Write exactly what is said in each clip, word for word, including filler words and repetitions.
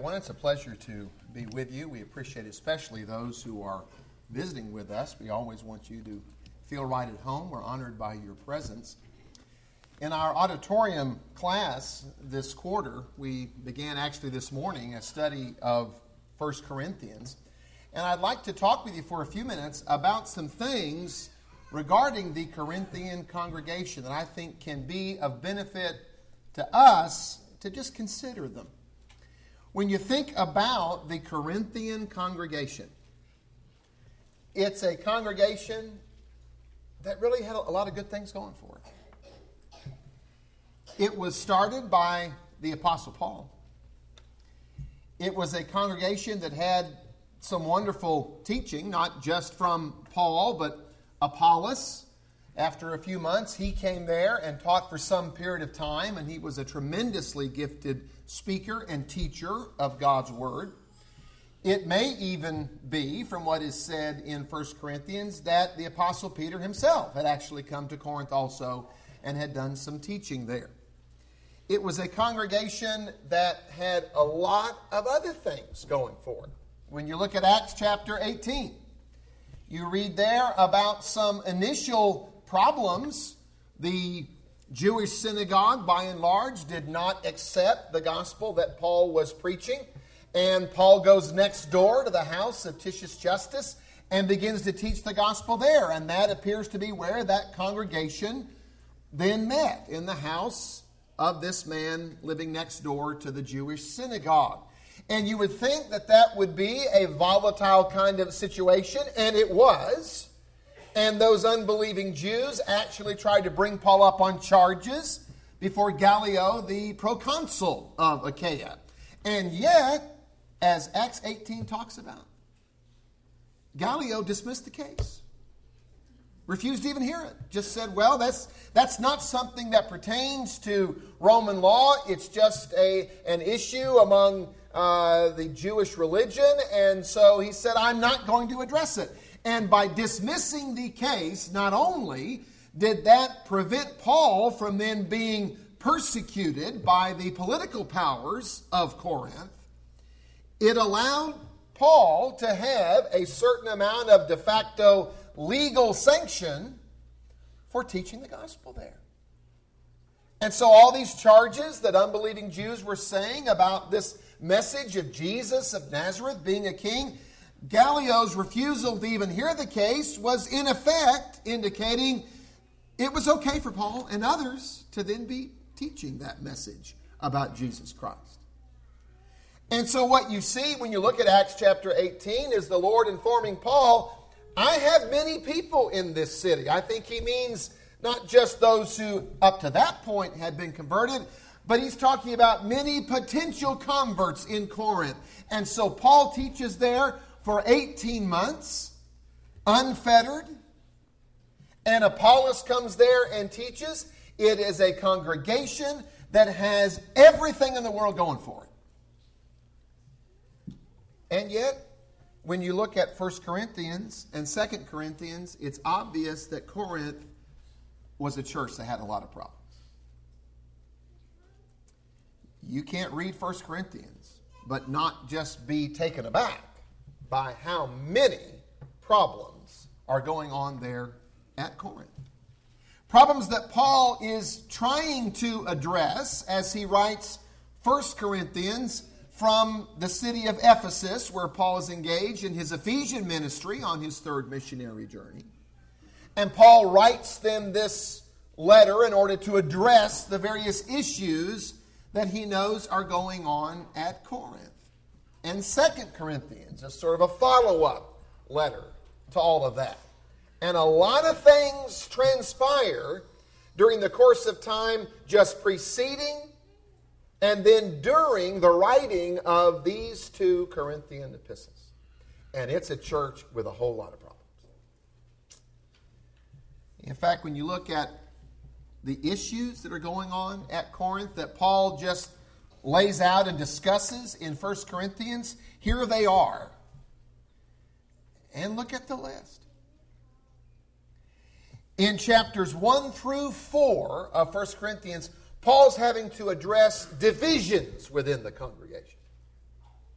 everyone. It's a pleasure to be with you. We appreciate especially those who are visiting with us. We always want you to feel right at home. We're honored by your presence. In our auditorium class this quarter, we began actually this morning a study of First Corinthians. And I'd like to talk with you for a few minutes about some things regarding the Corinthian congregation that I think can be of benefit to us to just consider them. When you think about the Corinthian congregation, it's a congregation that really had a lot of good things going for it. It was started by the Apostle Paul. It was a congregation that had some wonderful teaching, not just from Paul, but Apollos. After a few months, he came there and taught for some period of time, and he was a tremendously gifted speaker and teacher of God's Word. It may even be, from what is said in First Corinthians, that the Apostle Peter himself had actually come to Corinth also and had done some teaching there. It was a congregation that had a lot of other things going for it. When you look at Acts chapter eighteen, you read there about some initial problems. The Jewish synagogue, by and large, did not accept the gospel that Paul was preaching. And Paul goes next door to the house of Titius Justus and begins to teach the gospel there. And that appears to be where that congregation then met, in the house of this man living next door to the Jewish synagogue. And you would think that that would be a volatile kind of situation, and it was. And those unbelieving Jews actually tried to bring Paul up on charges before Gallio, the proconsul of Achaia. And yet, as Acts eighteen talks about, Gallio dismissed the case. Refused to even hear it. Just said, well, that's that's not something that pertains to Roman law. It's just a an issue among uh, the Jewish religion. And so he said, I'm not going to address it. And by dismissing the case, not only did that prevent Paul from then being persecuted by the political powers of Corinth, it allowed Paul to have a certain amount of de facto legal sanction for teaching the gospel there. And so all these charges that unbelieving Jews were saying about this message of Jesus of Nazareth being a king, Gallio's refusal to even hear the case was in effect indicating it was okay for Paul and others to then be teaching that message about Jesus Christ. And so what you see when you look at Acts chapter eighteen is the Lord informing Paul, I have many people in this city. I think he means not just those who up to that point had been converted, but he's talking about many potential converts in Corinth. And so Paul teaches there for eighteen months, unfettered. And Apollos comes there and teaches. It is a congregation that has everything in the world going for it. And yet, when you look at First Corinthians and Second Corinthians, it's obvious that Corinth was a church that had a lot of problems. You can't read First Corinthians, but not just be taken aback by how many problems are going on there at Corinth. Problems that Paul is trying to address as he writes First Corinthians from the city of Ephesus, where Paul is engaged in his Ephesian ministry on his third missionary journey. And Paul writes them this letter in order to address the various issues that he knows are going on at Corinth. And Second Corinthians is sort of a follow-up letter to all of that. And a lot of things transpire during the course of time just preceding and then during the writing of these two Corinthian epistles. And it's a church with a whole lot of problems. In fact, when you look at the issues that are going on at Corinth that Paul just lays out and discusses in First Corinthians, here they are. And look at the list. In chapters one through four of First Corinthians, Paul's having to address divisions within the congregation.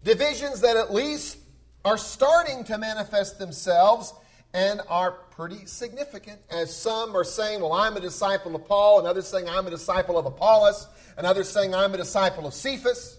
Divisions that at least are starting to manifest themselves and are pretty significant, as some are saying, well, I'm a disciple of Paul, and others saying I'm a disciple of Apollos, and others saying I'm a disciple of Cephas.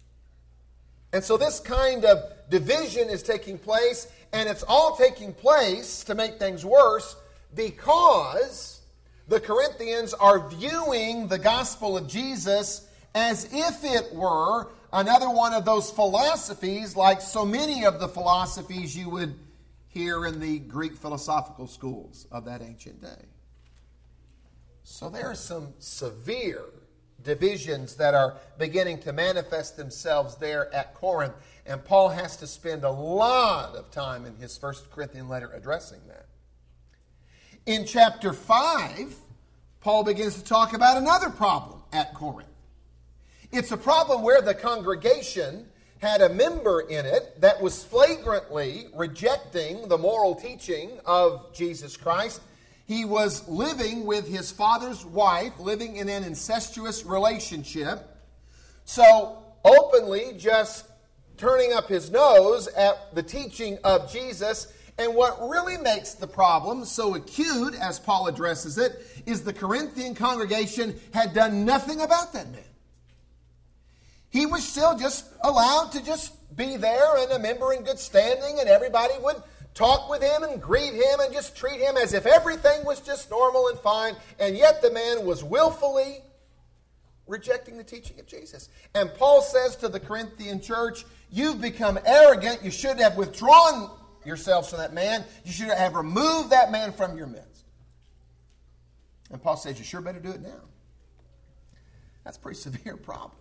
And so this kind of division is taking place, and it's all taking place to make things worse because the Corinthians are viewing the gospel of Jesus as if it were another one of those philosophies, like so many of the philosophies you would hear in the Greek philosophical schools of that ancient day. So there are some severe divisions that are beginning to manifest themselves there at Corinth, and Paul has to spend a lot of time in his First Corinthian letter addressing that. In chapter five, Paul begins to talk about another problem at Corinth. It's a problem where the congregation had a member in it that was flagrantly rejecting the moral teaching of Jesus Christ. He was living with his father's wife, living in an incestuous relationship. So openly just turning up his nose at the teaching of Jesus. And what really makes the problem so acute, as Paul addresses it, is the Corinthian congregation had done nothing about that man. He was still just allowed to just be there and a member in good standing, and everybody would talk with him and greet him and just treat him as if everything was just normal and fine, and yet the man was willfully rejecting the teaching of Jesus. And Paul says to the Corinthian church, you've become arrogant. You should have withdrawn yourselves from that man. You should have removed that man from your midst. And Paul says, you sure better do it now. That's a pretty severe problem.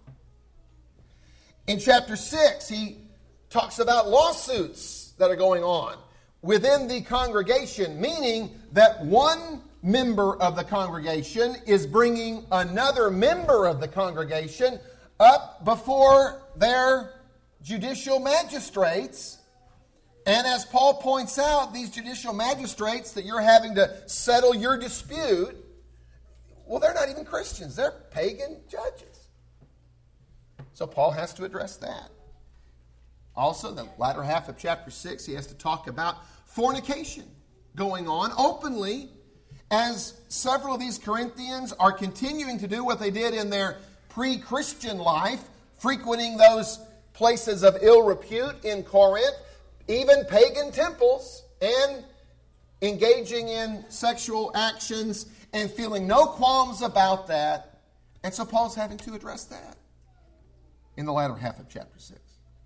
In chapter six, he talks about lawsuits that are going on within the congregation, meaning that one member of the congregation is bringing another member of the congregation up before their judicial magistrates. And as Paul points out, these judicial magistrates that you're having to settle your dispute, well, they're not even Christians. They're pagan judges. So Paul has to address that. Also, in the latter half of chapter six, he has to talk about fornication going on openly, as several of these Corinthians are continuing to do what they did in their pre-Christian life, frequenting those places of ill repute in Corinth, even pagan temples, and engaging in sexual actions and feeling no qualms about that. And so Paul's having to address that in the latter half of chapter six.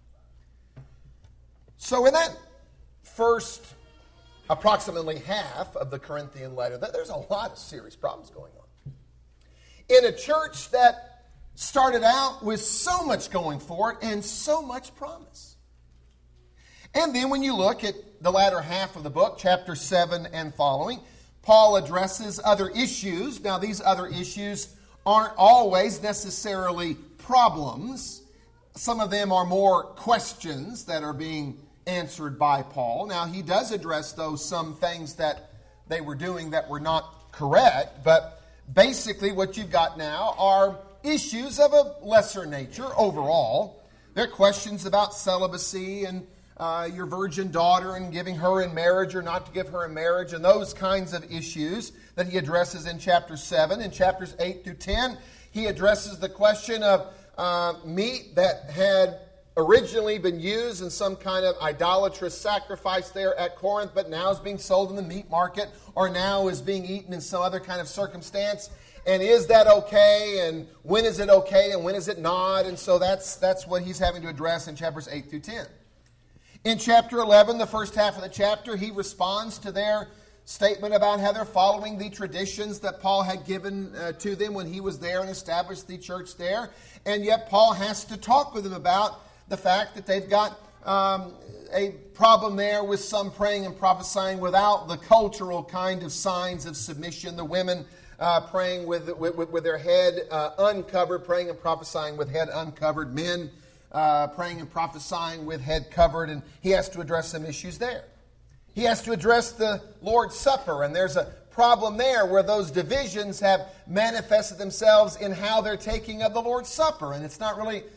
So in that first approximately half of the Corinthian letter, there's a lot of serious problems going on. In a church that started out with so much going for it and so much promise. And then when you look at the latter half of the book, chapter seven and following, Paul addresses other issues. Now, these other issues aren't always necessarily problems. Some of them are more questions that are being answered by Paul. Now, he does address, though, some things that they were doing that were not correct, but basically what you've got now are issues of a lesser nature overall. There are questions about celibacy and uh, your virgin daughter and giving her in marriage or not to give her in marriage, and those kinds of issues that he addresses in chapter seven. In chapters eight through ten, he addresses the question of uh, meat that had originally been used in some kind of idolatrous sacrifice there at Corinth, but now is being sold in the meat market, or now is being eaten in some other kind of circumstance. And is that okay? And when is it okay? And when is it not? And so that's that's what he's having to address in chapters eight through ten. In chapter eleven, the first half of the chapter, he responds to their statement about how they're following the traditions that Paul had given uh, to them when he was there and established the church there. And yet Paul has to talk with them about the fact that they've got um, a problem there with some praying and prophesying without the cultural kind of signs of submission. The women uh, praying with, with, with their head uh, uncovered, praying and prophesying with head uncovered. Men uh, praying and prophesying with head covered. And he has to address some issues there. He has to address the Lord's Supper. And there's a problem there where those divisions have manifested themselves in how they're taking of the Lord's Supper. And it's not really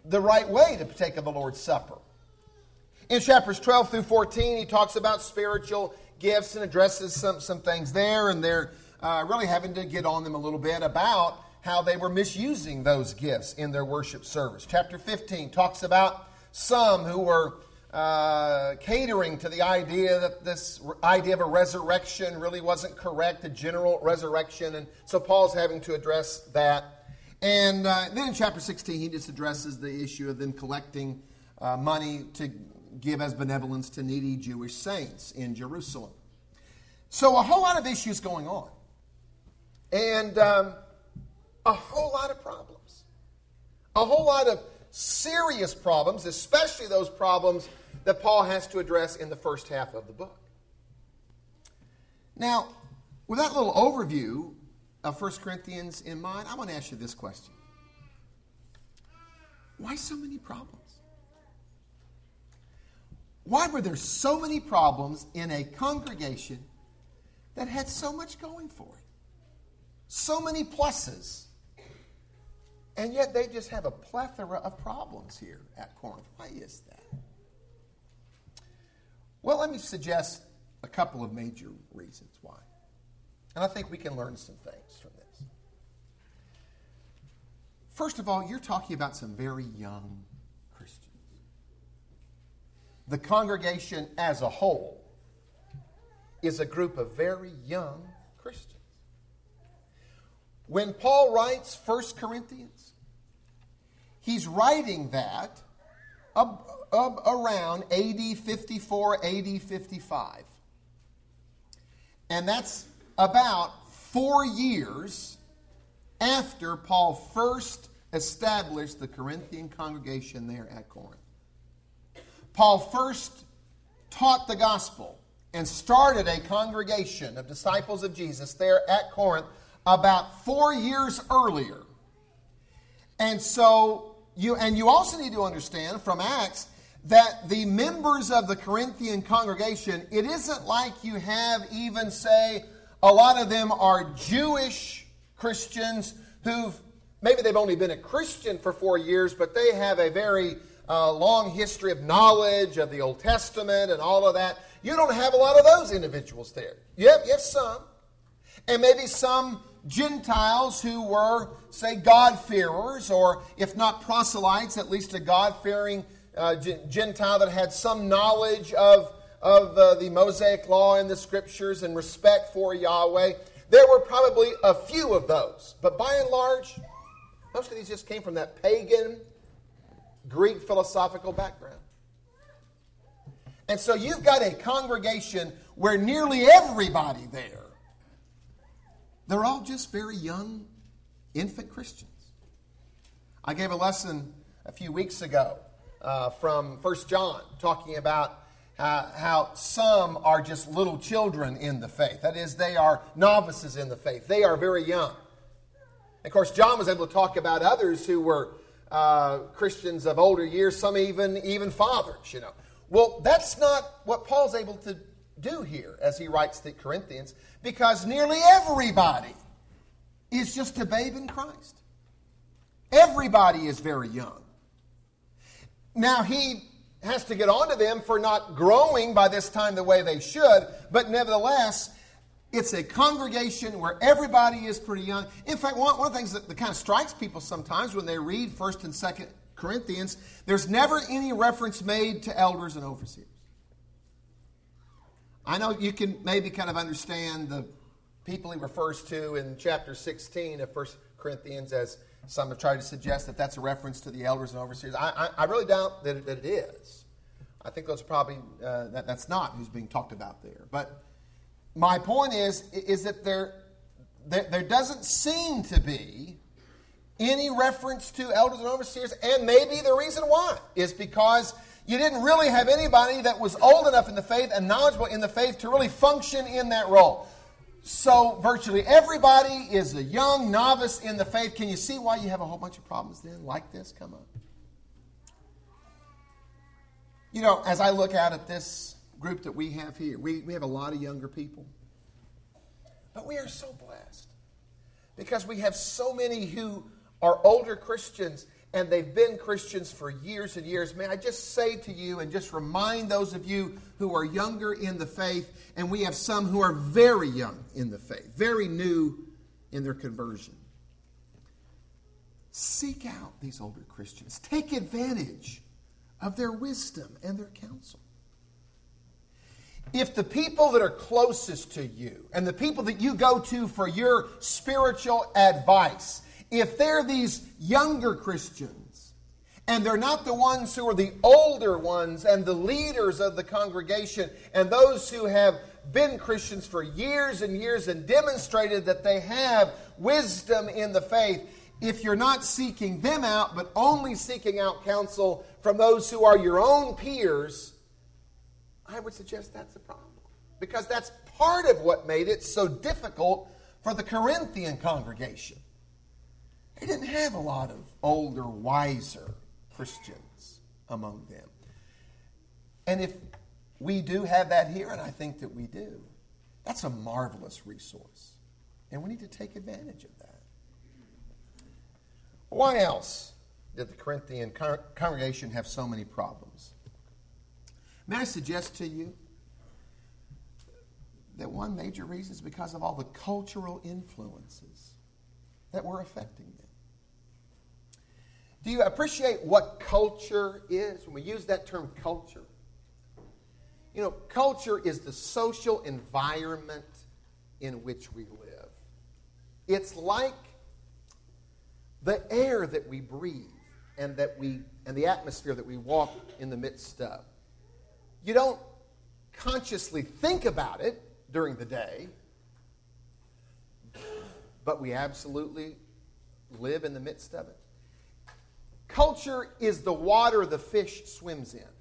the right way to partake of the Lord's Supper. In chapters twelve through fourteen, he talks about spiritual gifts and addresses some, some things there, and they're uh, really having to get on them a little bit about how they were misusing those gifts in their worship service. Chapter fifteen talks about some who were uh, catering to the idea that this idea of a resurrection really wasn't correct, a general resurrection, and so Paul's having to address that. And uh, then in chapter sixteen, he just addresses the issue of them collecting uh, money to give as benevolence to needy Jewish saints in Jerusalem. So a whole lot of issues going on. And um, a whole lot of problems. A whole lot of serious problems, especially those problems that Paul has to address in the first half of the book. Now, with that little overview of First Corinthians in mind, I want to ask you this question. Why so many problems? Why were there so many problems in a congregation that had so much going for it? So many pluses. And yet they just have a plethora of problems here at Corinth. Why is that? Well, let me suggest a couple of major reasons why. And I think we can learn some things from this. First of all, you're talking about some very young Christians. The congregation as a whole is a group of very young Christians. When Paul writes First Corinthians, he's writing that up, up around A D fifty-four, A D fifty-five. And that's about four years after Paul first established the Corinthian congregation there at Corinth. Paul first taught the gospel and started a congregation of disciples of Jesus there at Corinth about four years earlier. And so, you and you also need to understand from Acts that the members of the Corinthian congregation, it isn't like you have even, say, a lot of them are Jewish Christians who've, maybe they've only been a Christian for four years, but they have a very uh, long history of knowledge of the Old Testament and all of that. You don't have a lot of those individuals there. You have, you have some. And maybe some Gentiles who were, say, God-fearers, or if not proselytes, at least a God-fearing uh, Gentile that had some knowledge of, of uh, the Mosaic law and the Scriptures and respect for Yahweh. There were probably a few of those. But by and large, most of these just came from that pagan, Greek philosophical background. And so you've got a congregation where nearly everybody there, they're all just very young, infant Christians. I gave a lesson a few weeks ago uh, from First John, talking about uh, how some are just little children in the faith. That is, they are novices in the faith. They are very young. Of course, John was able to talk about others who were uh, Christians of older years, some even, even fathers, you know. Well, that's not what Paul's able to do here as he writes the Corinthians, because nearly everybody is just a babe in Christ. Everybody is very young. Now, he has to get on to them for not growing by this time the way they should, but nevertheless, it's a congregation where everybody is pretty young. In fact, one, one of the things that, that kind of strikes people sometimes when they read First and Second Corinthians, there's never any reference made to elders and overseers. I know you can maybe kind of understand the people he refers to in chapter sixteen of First Corinthians, as some have tried to suggest that that's a reference to the elders and overseers. I, I, I really doubt that it, that it is. I think those are probably, uh, that, that's not who's being talked about there. But my point is, is that there, there, there doesn't seem to be any reference to elders and overseers, and maybe the reason why is because you didn't really have anybody that was old enough in the faith and knowledgeable in the faith to really function in that role. So virtually everybody is a young novice in the faith. Can you see why you have a whole bunch of problems then like this come up? You know, as I look out at this group that we have here, we, we have a lot of younger people. But we are so blessed because we have so many who are older Christians, and they've been Christians for years and years. May I just say to you and just remind those of you who are younger in the faith, and we have some who are very young in the faith, very new in their conversion. Seek out these older Christians. Take advantage of their wisdom and their counsel. If the people that are closest to you and the people that you go to for your spiritual advice, if they're these younger Christians and they're not the ones who are the older ones and the leaders of the congregation and those who have been Christians for years and years and demonstrated that they have wisdom in the faith, if you're not seeking them out but only seeking out counsel from those who are your own peers, I would suggest that's a problem. Because that's part of what made it so difficult for the Corinthian congregation. They didn't have a lot of older, wiser Christians among them. And if we do have that here, and I think that we do, that's a marvelous resource. And we need to take advantage of that. Why else did the Corinthian con- congregation have so many problems? May I suggest to you that one major reason is because of all the cultural influences that were affecting them. Do you appreciate what culture is? When we use that term culture, you know, culture is the social environment in which we live. It's like the air that we breathe and that we and the atmosphere that we walk in the midst of. You don't consciously think about it during the day, but we absolutely live in the midst of it. Culture is the water the fish swims in.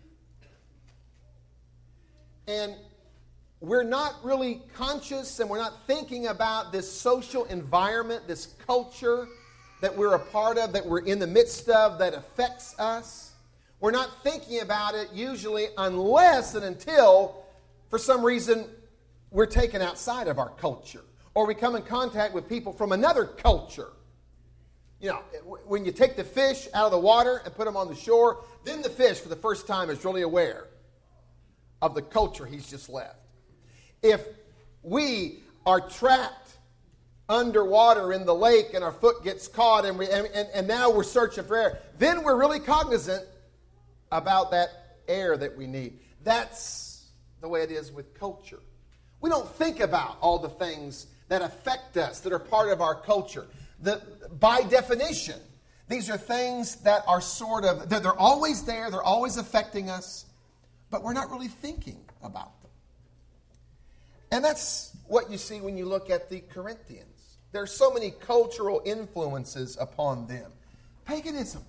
And we're not really conscious and we're not thinking about this social environment, this culture that we're a part of, that we're in the midst of, that affects us. We're not thinking about it usually unless and until, for some reason, we're taken outside of our culture. Or we come in contact with people from another culture. You know, when you take the fish out of the water and put them on the shore, then the fish, for the first time, is really aware of the culture he's just left. If we are trapped underwater in the lake and our foot gets caught and, we, and, and, and now we're searching for air, then we're really cognizant about that air that we need. That's the way it is with culture. We don't think about all the things that affect us, that are part of our culture. The, by definition, these are things that are sort of, they're, they're always there, they're always affecting us, but we're not really thinking about them. And that's what you see when you look at the Corinthians. There are so many cultural influences upon them. Paganism.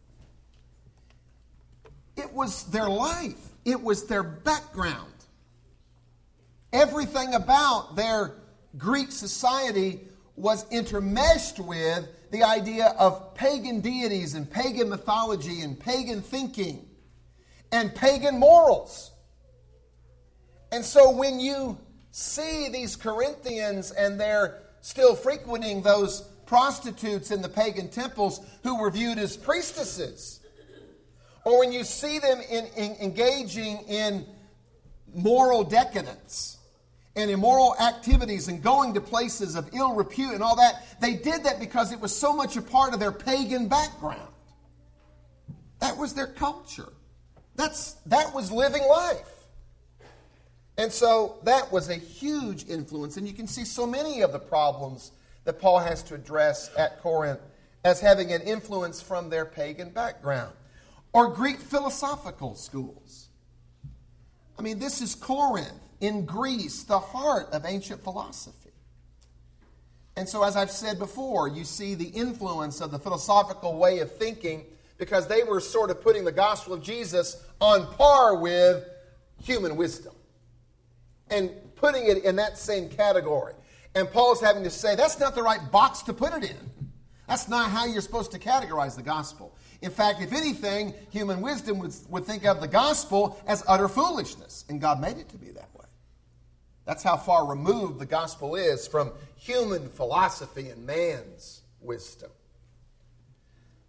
It was their life. It was their background. Everything about their Greek society was intermeshed with the idea of pagan deities and pagan mythology and pagan thinking and pagan morals. And so when you see these Corinthians and they're still frequenting those prostitutes in the pagan temples who were viewed as priestesses, or when you see them in, in engaging in moral decadence and immoral activities and going to places of ill repute and all that, they did that because it was so much a part of their pagan background. That was their culture. That's, that was living life. And so that was a huge influence. And you can see so many of the problems that Paul has to address at Corinth as having an influence from their pagan background. Or Greek philosophical schools. I mean, this is Corinth in Greece, the heart of ancient philosophy. And so, as I've said before, you see the influence of the philosophical way of thinking because they were sort of putting the gospel of Jesus on par with human wisdom and putting it in that same category. And Paul's having to say, that's not the right box to put it in. That's not how you're supposed to categorize the gospel. In fact, if anything, human wisdom would, would think of the gospel as utter foolishness. And God made it to be that way. That's how far removed the gospel is from human philosophy and man's wisdom.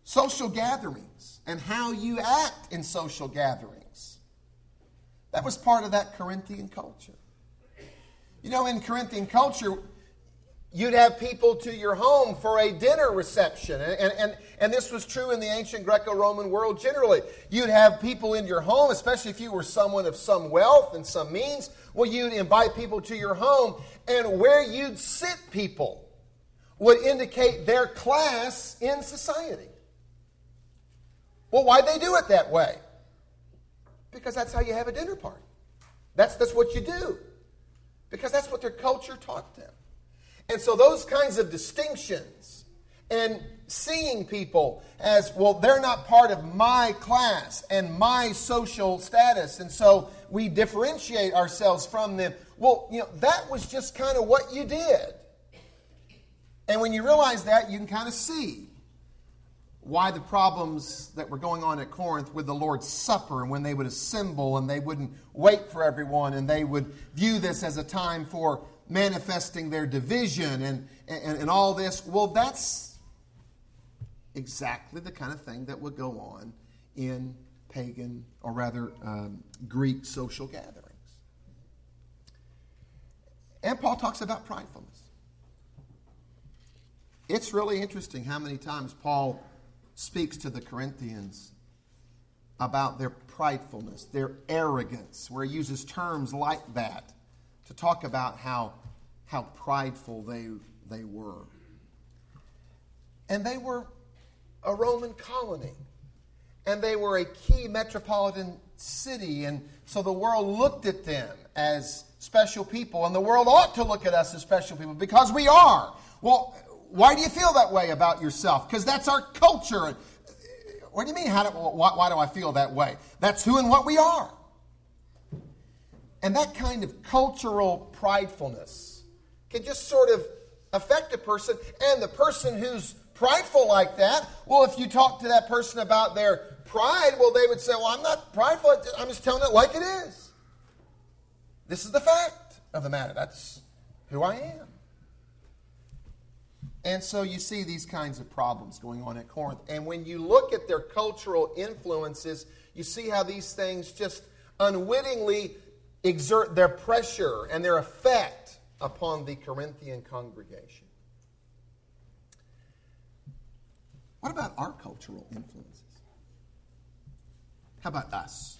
social gatherings and how you act in social gatherings. That was part of that Corinthian culture. You know, in Corinthian culture, you'd have people to your home for a dinner reception. And, and, and this was true in the ancient Greco-Roman world generally. You'd have people in your home, especially if you were someone of some wealth and some means. Well, you'd invite people to your home, and where you'd sit people would indicate their class in society. Well, why'd they do it that way? Because that's how you have a dinner party. That's, that's what you do. Because that's what their culture taught them. And so those kinds of distinctions and seeing people as, well, they're not part of my class and my social status, and so we differentiate ourselves from them. Well, you know, that was just kind of what you did. And when you realize that, you can kind of see why the problems that were going on at Corinth with the Lord's Supper, and when they would assemble and they wouldn't wait for everyone, and they would view this as a time for manifesting their division and, and, and all this. Well, that's exactly the kind of thing that would go on in pagan, or rather um, Greek social gatherings. And Paul talks about pridefulness. It's really interesting how many times Paul speaks to the Corinthians about their pridefulness, their arrogance, where he uses terms like that to talk about how, how prideful they, they were. And they were a Roman colony. And they were a key metropolitan city. And so the world looked at them as special people. And the world ought to look at us as special people because we are. Well, why do you feel that way about yourself? Because that's our culture. What do you mean, how do, why, why do I feel that way? That's who and what we are. And that kind of cultural pridefulness can just sort of affect a person. And the person who's prideful like that, well, if you talk to that person about their pride, well, they would say, well, I'm not prideful. I'm just telling it like it is. This is the fact of the matter. That's who I am. And so you see these kinds of problems going on at Corinth. And when you look at their cultural influences, you see how these things just unwittingly exert their pressure and their effect upon the Corinthian congregation. What about our cultural influences? How about us?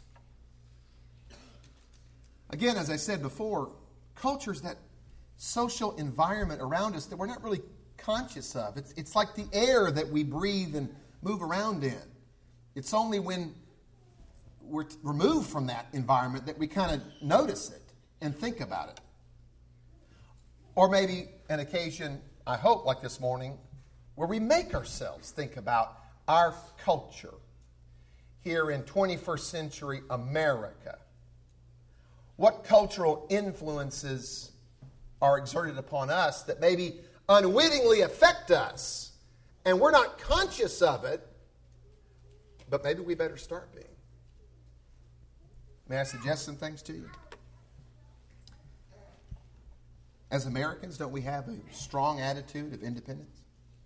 Again, as I said before, culture's that social environment around us that we're not really conscious of. It's, it's like the air that we breathe and move around in. It's only when we're removed from that environment that we kind of notice it and think about it. Or maybe an occasion, I hope, like this morning, where we make ourselves think about our culture here in twenty-first century America. What cultural influences are exerted upon us that maybe unwittingly affect us, and we're not conscious of it, but maybe we better start being. May I suggest some things to you? As Americans, don't we have a strong attitude of independence?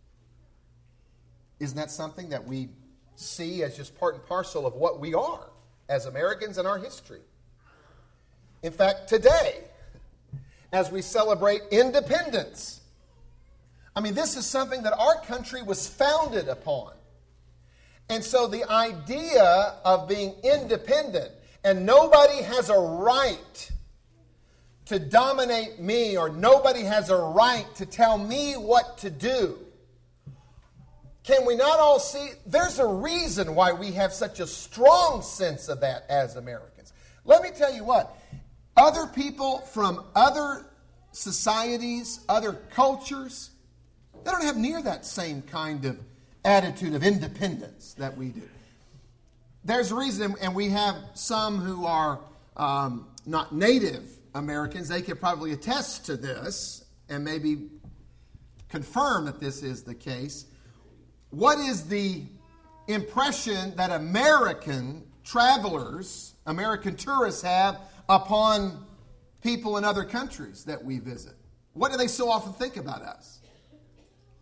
Isn't that something that we see as just part and parcel of what we are as Americans and our history? In fact, today, as we celebrate independence, I mean, this is something that our country was founded upon. And so the idea of being independent and nobody has a right to dominate me, or nobody has a right to tell me what to do. Can we not all see? There's a reason why we have such a strong sense of that as Americans. Let me tell you what. Other people from other societies, other cultures, they don't have near that same kind of attitude of independence that we do. There's a reason, and we have some who are um, not Native Americans. They could probably attest to this and maybe confirm that this is the case. What is the impression that American travelers, American tourists have upon people in other countries that we visit? What do they so often think about us?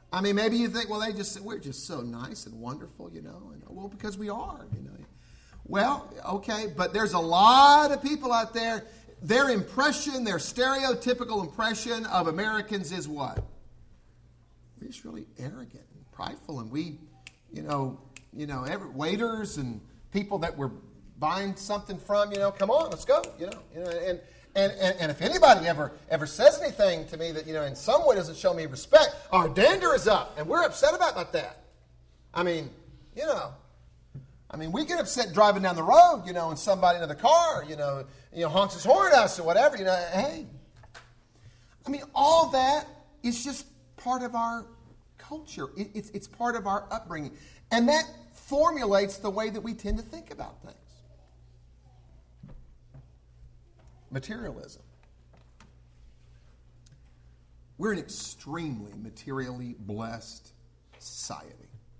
I mean, maybe you think, well, they just we're just so nice and wonderful, you know. And, well, because we are, you know. Well, okay, but there's a lot of people out there. Their impression, their stereotypical impression of Americans is what? We're just really arrogant and prideful, and we, you know, you know, every, waiters and people that we're buying something from, you know, come on, let's go, you know, you know, and. And, and, and if anybody ever ever says anything to me that, you know, in some way doesn't show me respect, our dander is up, and we're upset about, about that. I mean, you know, I mean, we get upset driving down the road, you know, and somebody in the car, you know, you know, honks his horn at us or whatever, you know, hey. I mean, all that is just part of our culture. It, it's, it's part of our upbringing. And that formulates the way that we tend to think about things. Materialism. We're an extremely materially blessed society.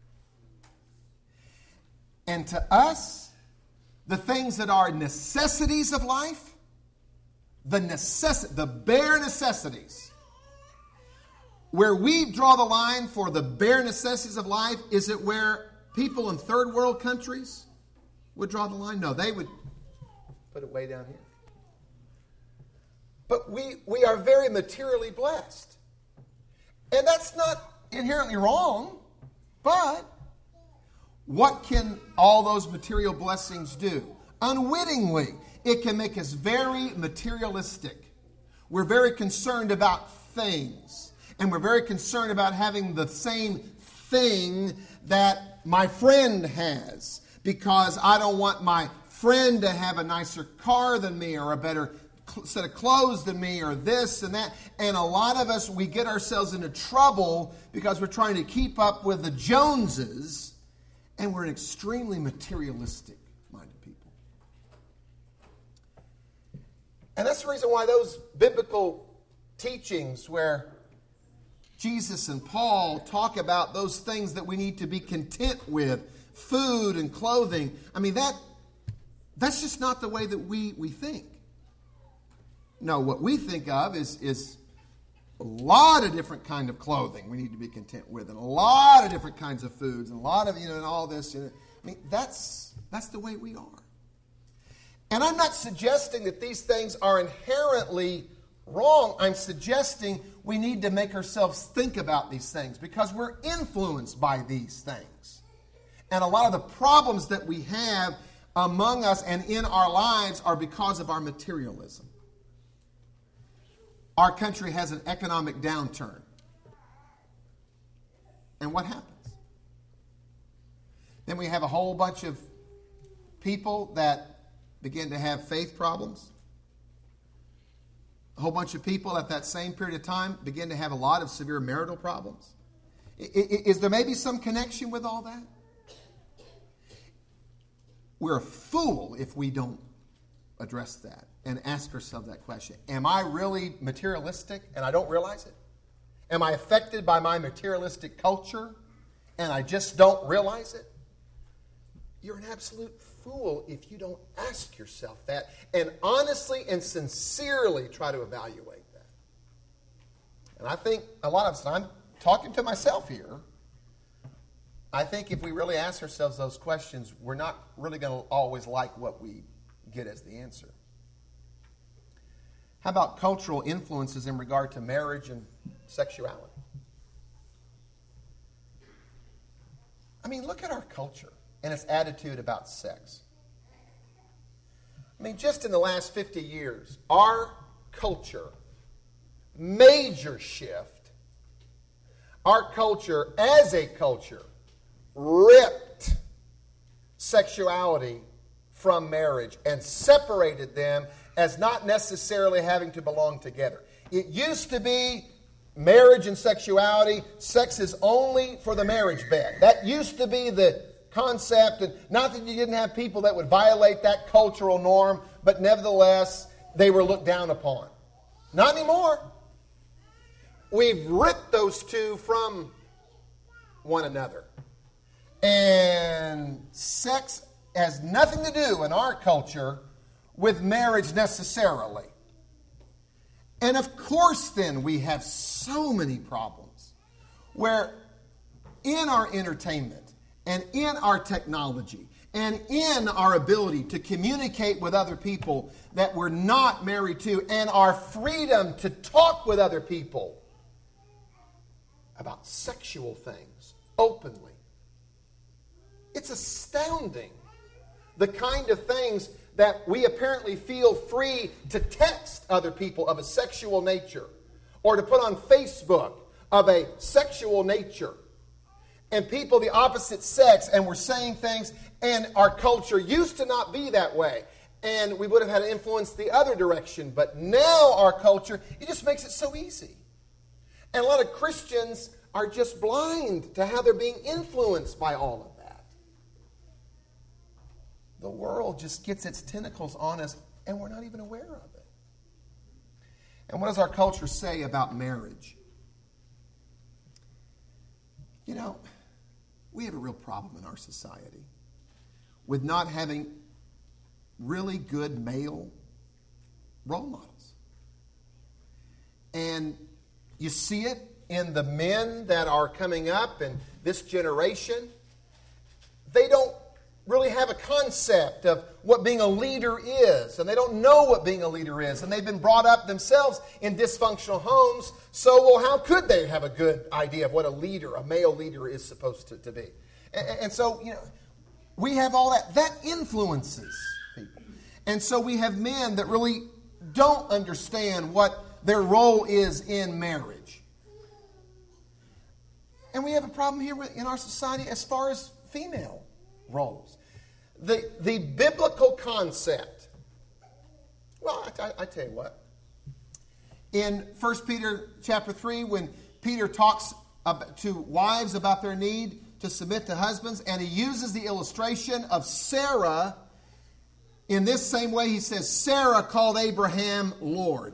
And to us, the things that are necessities of life, the necessi- the bare necessities, where we draw the line for the bare necessities of life, is it where people in third world countries would draw the line? No, they would put it way down here. But we, we are very materially blessed. And that's not inherently wrong. But what can all those material blessings do? Unwittingly, it can make us very materialistic. We're very concerned about things. And we're very concerned about having the same thing that my friend has. Because I don't want my friend to have a nicer car than me or a better set of clothes than me or this and that. And a lot of us, we get ourselves into trouble because we're trying to keep up with the Joneses, and we're an extremely materialistic minded people. And that's the reason why those biblical teachings where Jesus and Paul talk about those things that we need to be content with, food and clothing, I mean, that that's just not the way that we, we think. No, what we think of is, is a lot of different kind of clothing we need to be content with, and a lot of different kinds of foods, and a lot of, you know, and all this. You know, I mean, that's that's the way we are. And I'm not suggesting that these things are inherently wrong. I'm suggesting we need to make ourselves think about these things because we're influenced by these things. And a lot of the problems that we have among us and in our lives are because of our materialism. Our country has an economic downturn. And what happens? Then we have a whole bunch of people that begin to have faith problems. A whole bunch of people at that same period of time begin to have a lot of severe marital problems. Is there maybe some connection with all that? We're a fool if we don't address that and ask ourselves that question. Am I really materialistic and I don't realize it? Am I affected by my materialistic culture and I just don't realize it? You're an absolute fool if you don't ask yourself that and honestly and sincerely try to evaluate that. And I think a lot of us, and I'm talking to myself here, I think if we really ask ourselves those questions, we're not really going to always like what we get as the answer. How about cultural influences in regard to marriage and sexuality? I mean, look at our culture and its attitude about sex. I mean, just in the last fifty years, our culture, major shift, our culture as a culture ripped sexuality from marriage and separated them as not necessarily having to belong together. It used to be marriage and sexuality, sex is only for the marriage bed. That used to be the concept, and not that you didn't have people that would violate that cultural norm, but nevertheless, they were looked down upon. Not anymore. We've ripped those two from one another. And sex has nothing to do in our culture with marriage necessarily. And of course then we have so many problems where in our entertainment and in our technology and in our ability to communicate with other people that we're not married to, and our freedom to talk with other people about sexual things openly. It's astounding the kind of things that we apparently feel free to text other people of a sexual nature, or to put on Facebook of a sexual nature. And people the opposite sex, and we're saying things, and our culture used to not be that way. And we would have had to influence the other direction. But now our culture, it just makes it so easy. And a lot of Christians are just blind to how they're being influenced by all of that. The world just gets its tentacles on us, and we're not even aware of it. And what does our culture say about marriage? You know, we have a real problem in our society with not having really good male role models. And you see it in the men that are coming up in this generation. They don't really have a concept of what being a leader is, and they don't know what being a leader is, and they've been brought up themselves in dysfunctional homes. So, well, how could they have a good idea of what a leader, a male leader, is supposed to, to be? And, and so, you know, we have all that. That influences people. And so we have men that really don't understand what their role is in marriage. And we have a problem here in our society as far as female roles. The, the biblical concept. Well, I, I, I tell you what. In First Peter chapter three, when Peter talks about, to wives about their need to submit to husbands, and he uses the illustration of Sarah, in this same way he says, Sarah called Abraham Lord.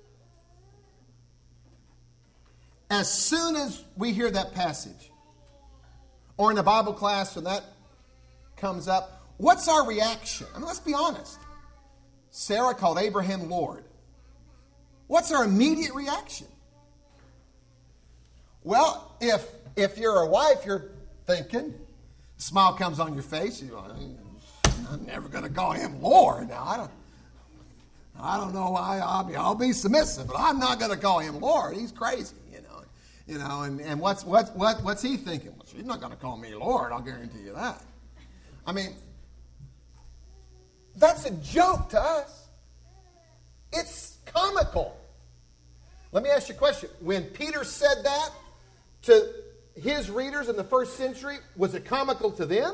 As soon as we hear that passage, or in a Bible class when that comes up, what's our reaction? I mean, let's be honest. Sarah called Abraham Lord. What's our immediate reaction? Well, if if you're a wife, you're thinking, smile comes on your face, you're like, I'm never going to call him Lord. Now, I don't, I don't know why. I'll be, I'll be submissive, but I'm not going to call him Lord. He's crazy, you know. You know, and, and what's what what what's he thinking? Well, she's not going to call me Lord. I'll guarantee you that. I mean, that's a joke to us. It's comical. Let me ask you a question. When Peter said that to his readers in the first century, was it comical to them?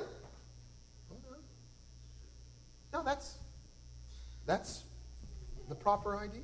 No, that's that's the proper idea.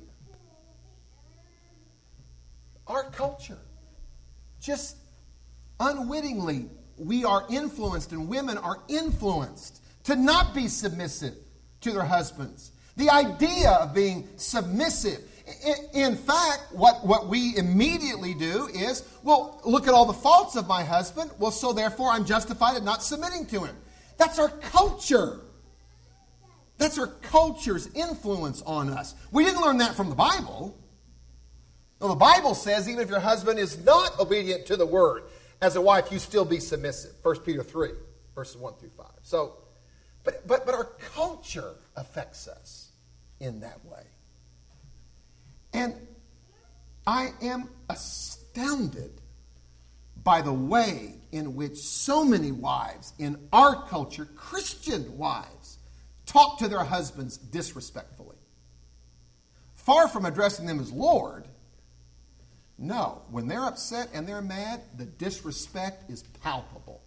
Our culture, just unwittingly, we are influenced, and women are influenced to not be submissive to their husbands. The idea of being submissive. In fact, what, what we immediately do is, well, look at all the faults of my husband. Well, so therefore I'm justified in not submitting to him. That's our culture. That's our culture's influence on us. We didn't learn that from the Bible. Well, the Bible says even if your husband is not obedient to the word, as a wife, you still be submissive. First Peter three, verses one through five. So, but, but, but our culture affects us in that way. And I am astounded by the way in which so many wives in our culture, Christian wives, talk to their husbands disrespectfully. Far from addressing them as Lord, no, when they're upset and they're mad, the disrespect is palpable.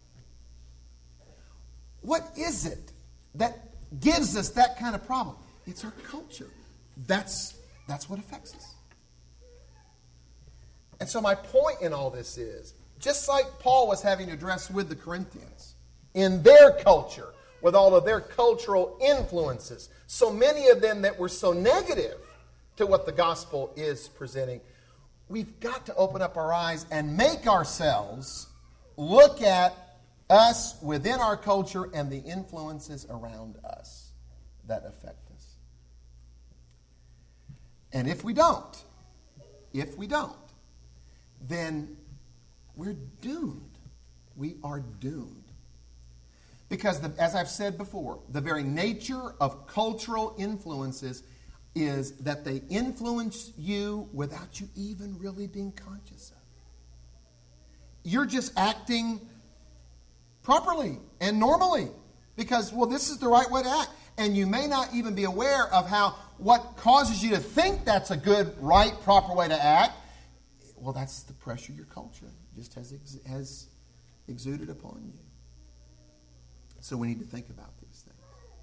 What is it that gives us that kind of problem? It's our culture. That's, that's what affects us. And so my point in all this is, just like Paul was having to address with the Corinthians, in their culture, with all of their cultural influences, so many of them that were so negative to what the gospel is presenting, we've got to open up our eyes and make ourselves look at us within our culture and the influences around us that affect us. And if we don't, if we don't, then we're doomed. We are doomed. Because, the, as I've said before, the very nature of cultural influences is that they influence you without you even really being conscious of it. You're just acting properly and normally because, well, this is the right way to act. And you may not even be aware of how what causes you to think that's a good, right, proper way to act. Well, that's the pressure your culture just has, ex- has exuded upon you. So we need to think about these things.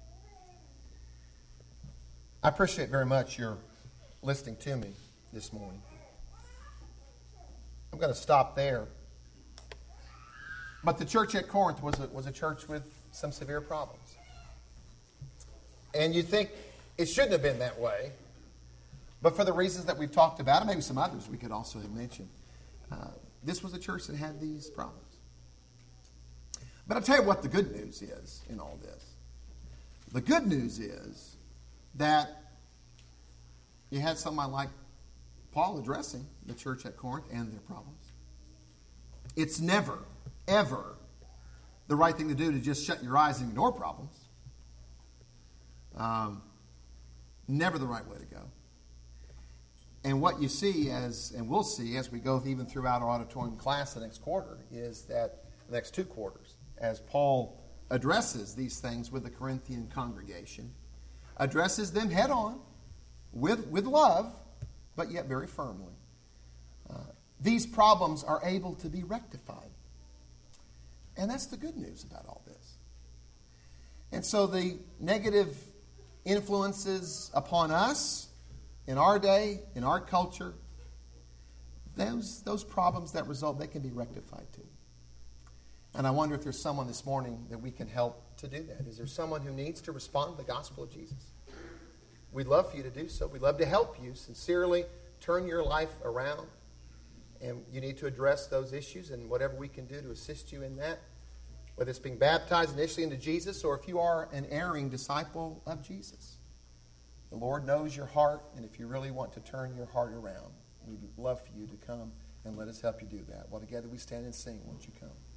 I appreciate very much your listening to me this morning. I'm going to stop there. But the church at Corinth was a, was a church with some severe problems. And you'd think it shouldn't have been that way. But for the reasons that we've talked about, and maybe some others we could also have mentioned, uh, this was a church that had these problems. But I'll tell you what the good news is in all this. The good news is that you had someone like Paul addressing the church at Corinth and their problems. It's never, ever the right thing to do to just shut your eyes and ignore problems. Um, never the right way to go. And what you see as, and we'll see as we go even throughout our auditorium class the next quarter, is that the next two quarters, as Paul addresses these things with the Corinthian congregation, addresses them head on, with, with love, but yet very firmly. Uh, these problems are able to be rectified. And that's the good news about all this. And so the negative influences upon us in our day, in our culture, those, those problems that result, they can be rectified too. And I wonder if there's someone this morning that we can help to do that. Is there someone who needs to respond to the gospel of Jesus? We'd love for you to do so. We'd love to help you sincerely turn your life around. And you need to address those issues, and whatever we can do to assist you in that, whether it's being baptized initially into Jesus or if you are an erring disciple of Jesus. The Lord knows your heart, and if you really want to turn your heart around, we'd love for you to come and let us help you do that. While together we stand and sing, won't you come?